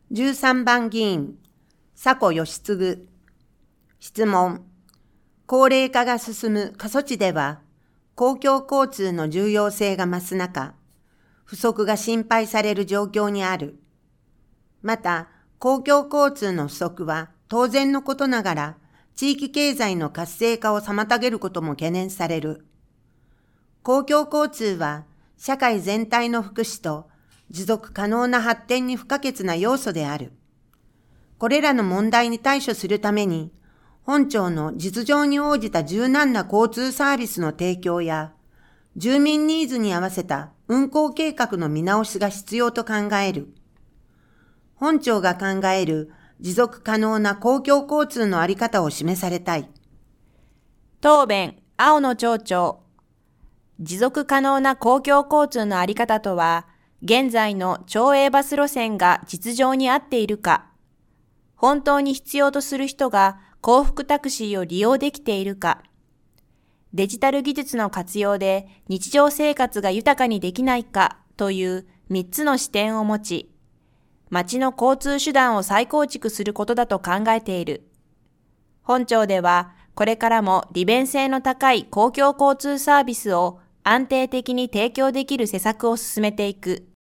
13番議員、佐古義嗣。質問。高齢化が進む過疎地では、公共交通の重要性が増す中、不足が心配される状況にある。また、公共交通の不足は当然のことながら、地域経済の活性化を妨げることも懸念される。公共交通は、社会全体の福祉と持続可能な発展に不可欠な要素である。これらの問題に対処するために、本庁の実情に応じた柔軟な交通サービスの提供や、住民ニーズに合わせた運行計画の見直しが必要と考える。本庁が考える持続可能な公共交通のあり方を示されたい。 答弁、青野町長。持続可能な公共交通のあり方とは、現在の町営バス路線が実情に合っているか、本当に必要とする人が幸福タクシーを利用できているか、デジタル技術の活用で日常生活が豊かにできないかという3つの視点を持ち、町の交通手段を再構築することだと考えている。本庁では、これからも利便性の高い公共交通サービスを安定的に提供できる施策を進めていく。